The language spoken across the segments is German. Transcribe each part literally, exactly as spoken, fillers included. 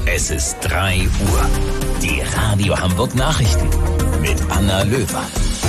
Es ist drei Uhr. Die Radio Hamburg Nachrichten mit Anna Löwer.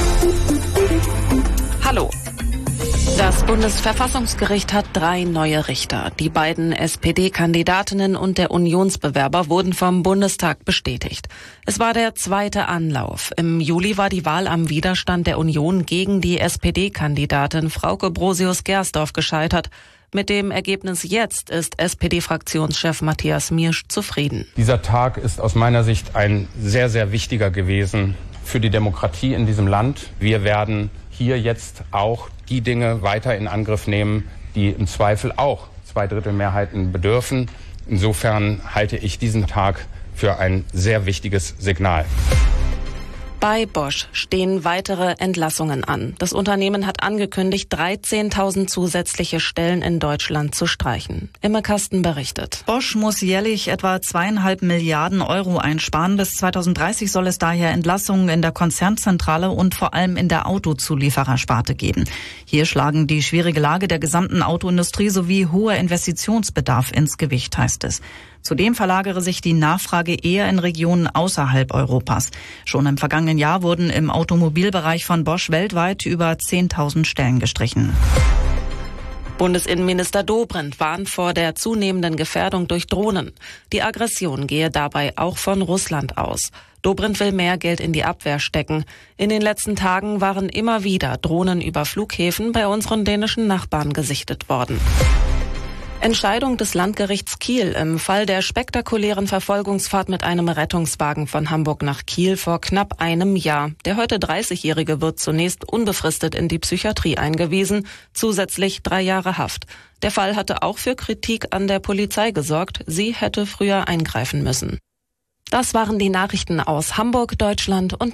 Hallo. Das Bundesverfassungsgericht hat drei neue Richter. Die beiden S P D-Kandidatinnen und der Unionsbewerber wurden vom Bundestag bestätigt. Es war der zweite Anlauf. Im Juli war die Wahl am Widerstand der Union gegen die S P D-Kandidatin Frauke Brosius-Gersdorf gescheitert. Mit dem Ergebnis jetzt ist S P D-Fraktionschef Matthias Miersch zufrieden. Dieser Tag ist aus meiner Sicht ein sehr, sehr wichtiger gewesen für die Demokratie in diesem Land. Wir werden hier jetzt auch die Dinge weiter in Angriff nehmen, die im Zweifel auch Zweidrittelmehrheiten bedürfen. Insofern halte ich diesen Tag für ein sehr wichtiges Signal. Bei Bosch stehen weitere Entlassungen an. Das Unternehmen hat angekündigt, dreizehntausend zusätzliche Stellen in Deutschland zu streichen. Imme Kasten berichtet. Bosch muss jährlich etwa zweieinhalb Milliarden Euro einsparen. Bis zweitausenddreißig soll es daher Entlassungen in der Konzernzentrale und vor allem in der Autozulieferersparte geben. Hier schlagen die schwierige Lage der gesamten Autoindustrie sowie hoher Investitionsbedarf ins Gewicht, heißt es. Zudem verlagere sich die Nachfrage eher in Regionen außerhalb Europas. Schon im vergangenen Jahr wurden im Automobilbereich von Bosch weltweit über zehntausend Stellen gestrichen. Bundesinnenminister Dobrindt warnt vor der zunehmenden Gefährdung durch Drohnen. Die Aggression gehe dabei auch von Russland aus. Dobrindt will mehr Geld in die Abwehr stecken. In den letzten Tagen waren immer wieder Drohnen über Flughäfen bei unseren dänischen Nachbarn gesichtet worden. Entscheidung des Landgerichts Kiel im Fall der spektakulären Verfolgungsfahrt mit einem Rettungswagen von Hamburg nach Kiel vor knapp einem Jahr. Der heute dreißigjährige wird zunächst unbefristet in die Psychiatrie eingewiesen, zusätzlich drei Jahre Haft. Der Fall hatte auch für Kritik an der Polizei gesorgt. Sie hätte früher eingreifen müssen. Das waren die Nachrichten aus Hamburg, Deutschland und